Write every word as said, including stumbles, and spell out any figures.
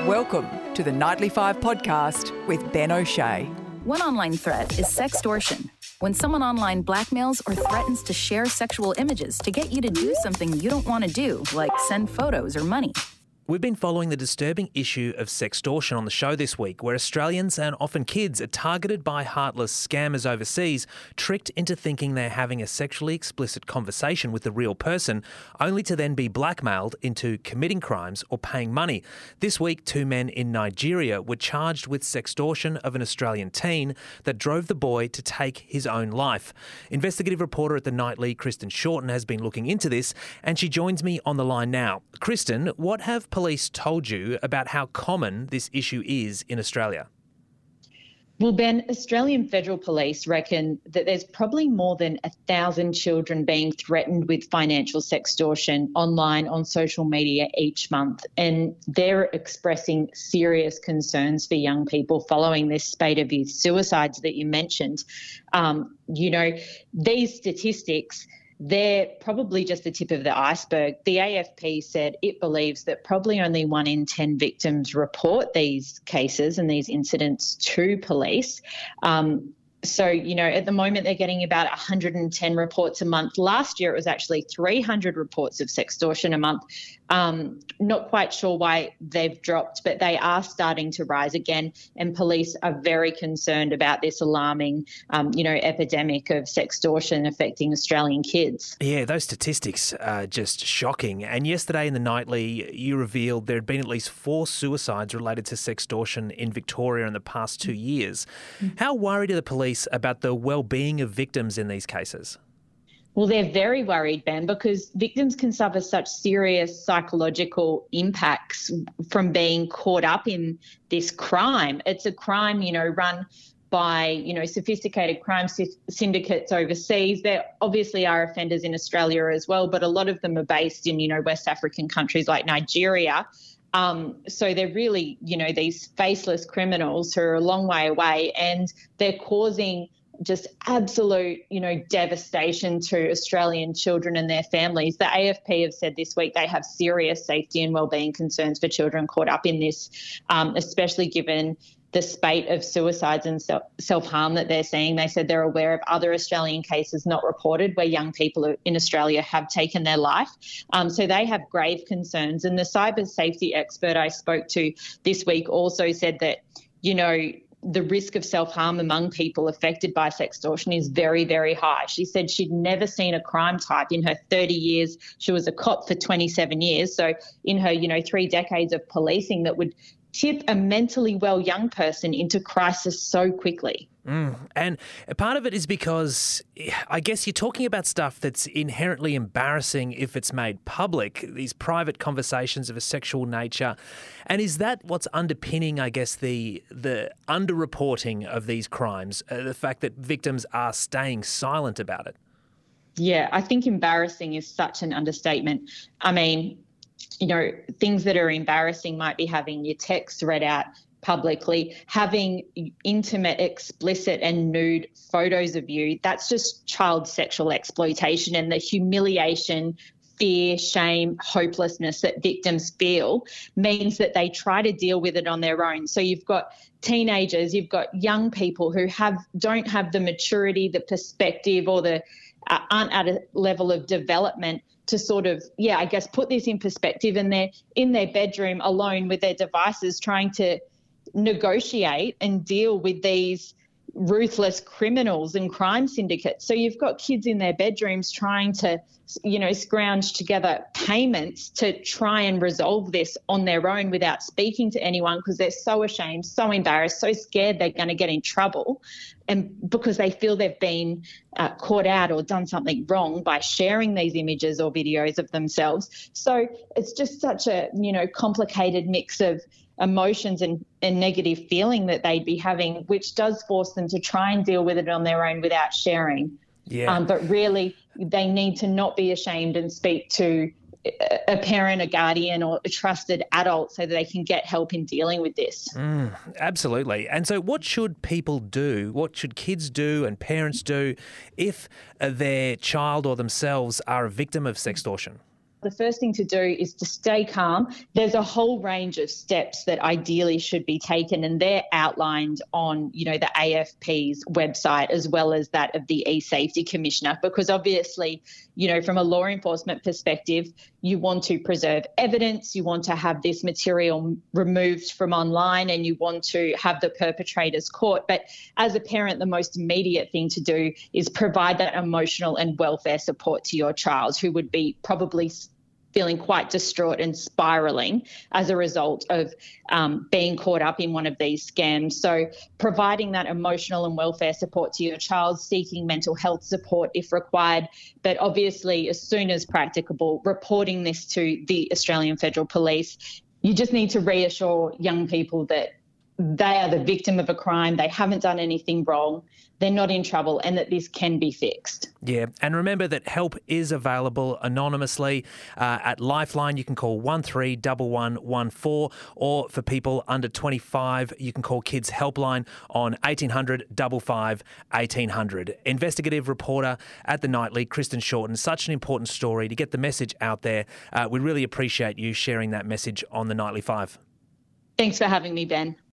Welcome to the Nightly Five podcast with Ben O'Shea. One online threat is sextortion. When someone online blackmails or threatens to share sexual images to get you to do something you don't want to do, like send photos or money. We've been following the disturbing issue of sextortion on the show this week, where Australians and often kids are targeted by heartless scammers overseas, tricked into thinking they're having a sexually explicit conversation with the real person, only to then be blackmailed into committing crimes or paying money. This week, two men in Nigeria were charged with sextortion of an Australian teen that drove the boy to take his own life. Investigative reporter at the Nightly, Kristen Shorten, has been looking into this, and she joins me on the line now. Kristen, what have police told you about how common this issue is in Australia? Well, Ben, Australian Federal Police reckon that there's probably more than a thousand children being threatened with financial sextortion online on social media each month. And they're expressing serious concerns for young people following this spate of youth suicides that you mentioned. Um, you know, these statistics, they're probably just the tip of the iceberg. The A F P said it believes that probably only one in ten victims report these cases and these incidents to police. Um, so, you know, at the moment they're getting about one hundred ten reports a month. Last year it was actually three hundred reports of sextortion a month. Um, not quite sure why they've dropped, but they are starting to rise again, and police are very concerned about this alarming, um, you know, epidemic of sextortion affecting Australian kids. Yeah, those statistics are just shocking. And yesterday in the Nightly, you revealed there had been at least four suicides related to sextortion in Victoria in the past two years. Mm-hmm. How worried are the police about the well-being of victims in these cases? Well, they're very worried, Ben, because victims can suffer such serious psychological impacts from being caught up in this crime. It's a crime, you know, run by, you know, sophisticated crime syndicates overseas. There obviously are offenders in Australia as well, but a lot of them are based in, you know, West African countries like Nigeria. Um, so they're really, you know, these faceless criminals who are a long way away, and they're causing just absolute, you know, devastation to Australian children and their families. The A F P have said this week they have serious safety and wellbeing concerns for children caught up in this, um, especially given the spate of suicides and self-harm that they're seeing. They said they're aware of other Australian cases not reported where young people in Australia have taken their life. Um, so they have grave concerns. And the cyber safety expert I spoke to this week also said that, you know, the risk of self-harm among people affected by sextortion is very, very high. She said she'd never seen a crime type in her thirty years. She was a cop for twenty-seven years. So in her, you know, three decades of policing, that would tip a mentally well young person into crisis so quickly. Mm. And part of it is because I guess you're talking about stuff that's inherently embarrassing if it's made public, these private conversations of a sexual nature. And is that what's underpinning, I guess, the the underreporting of these crimes, uh, the fact that victims are staying silent about it? Yeah, I think embarrassing is such an understatement. I mean, you know, things that are embarrassing might be having your text read out publicly, having intimate, explicit and nude photos of you. That's just child sexual exploitation, and the humiliation, fear, shame, hopelessness that victims feel means that they try to deal with it on their own. So you've got teenagers, you've got young people who have don't have the maturity, the perspective, or the uh, aren't at a level of development to sort of, yeah, I guess put this in perspective, and they're in their bedroom alone with their devices trying to negotiate and deal with these ruthless criminals and crime syndicates. So you've got kids in their bedrooms trying to, you know, scrounge together payments to try and resolve this on their own without speaking to anyone, because they're so ashamed, so embarrassed, so scared they're going to get in trouble, and because they feel they've been uh, caught out or done something wrong by sharing these images or videos of themselves. So it's just such a, you know, complicated mix of emotions and, and negative feeling that they'd be having, which does force them to try and deal with it on their own without sharing. Yeah. Um, but really, they need to not be ashamed and speak to a parent, a guardian, or a trusted adult so that they can get help in dealing with this. Mm, absolutely. And so what should people do? What should kids do and parents do if their child or themselves are a victim of sextortion? the first thing to do is to stay calm. There's a whole range of steps that ideally should be taken, and they're outlined on, you know, the A F P's website as well as that of the E-Safety Commissioner, because obviously, you know, from a law enforcement perspective, you want to preserve evidence, you want to have this material removed from online, and you want to have the perpetrators caught. But as a parent, the most immediate thing to do is provide that emotional and welfare support to your child, who would be probably feeling quite distraught and spiralling as a result of um, being caught up in one of these scams. So providing that emotional and welfare support to your child, seeking mental health support if required, but obviously as soon as practicable, reporting this to the Australian Federal Police. You just need to reassure young people that they are the victim of a crime, they haven't done anything wrong, they're not in trouble, and that this can be fixed. Yeah, and remember that help is available anonymously uh, at Lifeline. You can call one three one one one four, or for people under twenty-five, you can call Kids Helpline on eighteen hundred five five eighteen hundred. Investigative reporter at The Nightly, Kristen Shorten. Such an important story to get the message out there. Uh, we really appreciate you sharing that message on The Nightly Five. Thanks for having me, Ben.